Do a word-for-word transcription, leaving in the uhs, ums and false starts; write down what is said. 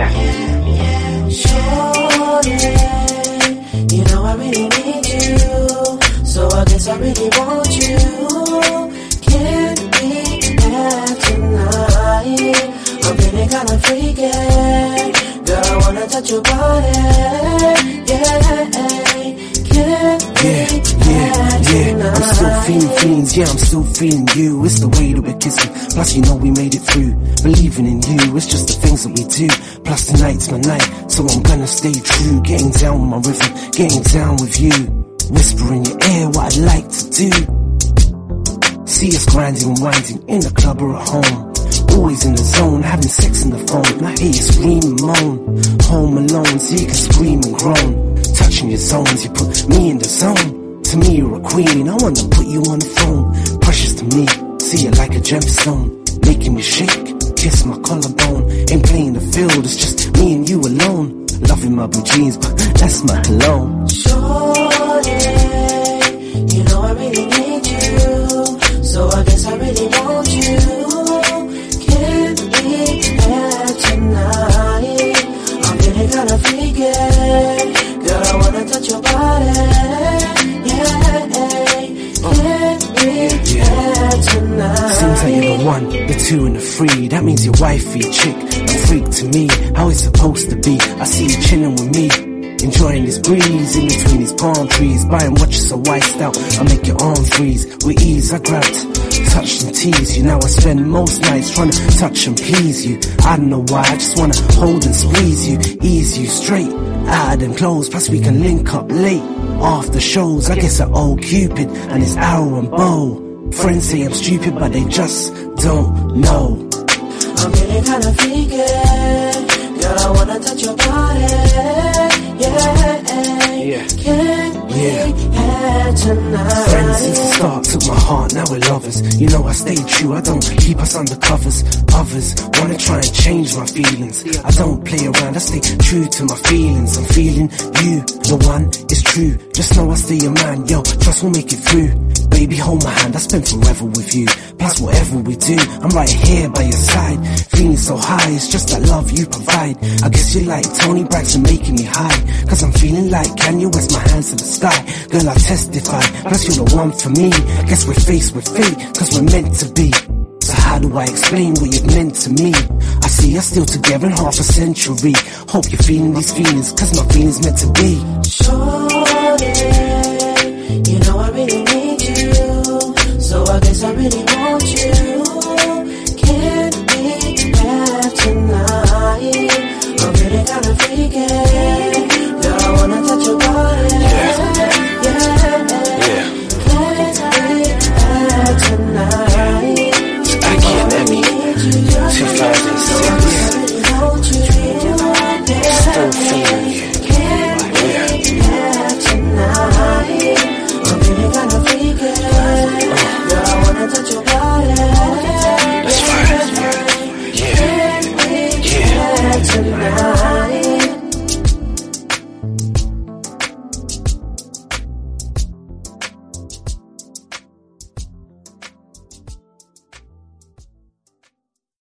Shorty, you know I really need you, so I guess I really want you. Can't be there tonight. I'm feeling kinda freaky. Girl, I wanna touch your body. Yeah, can't yeah, yeah, yeah. I'm still feeling feelings, yeah, I'm still feeling you. It's the way that we're kissing, plus you know we made it through. Believing in you, it's just the things that we do. Plus tonight's my night, so I'm gonna stay true. Getting down with my rhythm, getting down with you. Whisper in your ear what I'd like to do. See us grinding and winding in the club or at home. Always in the zone, having sex in the phone. I hear you scream and moan. Home alone, so you can scream and groan. Touching your zones, you put me in the zone. To me you're a queen, I wanna put you on the phone. Precious to me, see you like a gemstone. Making me shake, kiss my collarbone. Ain't playing the field, it's just me and you alone. Loving my blue jeans, but that's my cologne. Shorty, you know I really need you, so I guess I really want you. Can't be there tonight. I'm feeling kinda freaky. Girl, I wanna touch your body. Seems like you're the one, the two and the three. That means you're wifey, chick, a freak to me. How it's supposed to be. I see you chilling with me, enjoying this breeze in between these palm trees. Buying what you're so iced out, I make your arm freeze. With ease I grabbed, touched and teased you. Now I spend most nights trying to touch and please you. I don't know why, I just wanna hold and squeeze you, ease you straight out of them clothes. Plus we can link up late after shows. I guess I owe Cupid and his arrow and bow. Friends say I'm stupid, but they just don't know. I'm feeling kinda freaky. Girl, I wanna touch your body. Yeah, yeah. Can't yeah. be here tonight. Friends since the start took my heart, now we're lovers. You know I stay true, I don't keep us under covers. Others wanna try and change my feelings. I don't play around, I stay true to my feelings. I'm feeling you, the one is true. Just know I stay your man, yo, trust we'll make it through. Baby, hold my hand, I spend forever with you. Plus whatever we do, I'm right here by your side. Feeling so high, it's just that love you provide. I guess you like Tony Braxton making me high. Cause I'm feeling like Kanye West, my hands to the sky. Girl, I testify, plus you're the one for me. Guess we're faced with fate, cause we're meant to be. So how do I explain what you've meant to me? I see us still together in half a century. Hope you're feeling these feelings, cause my feelings meant to be. Shorty, you know I really